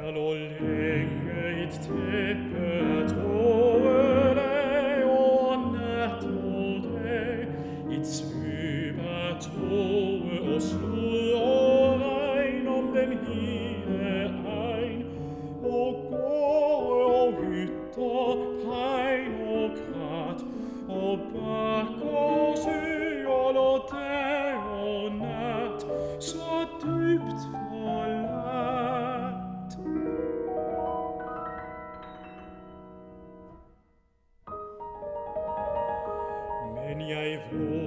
lå længe et tæppe tårelig over nat og dag. Et svøbe tåge og slud og regn om den hele egen. Og gårde og hytter, pegn og krat, og bakker søer lå dag og nat, så dybt forladt. Men jeg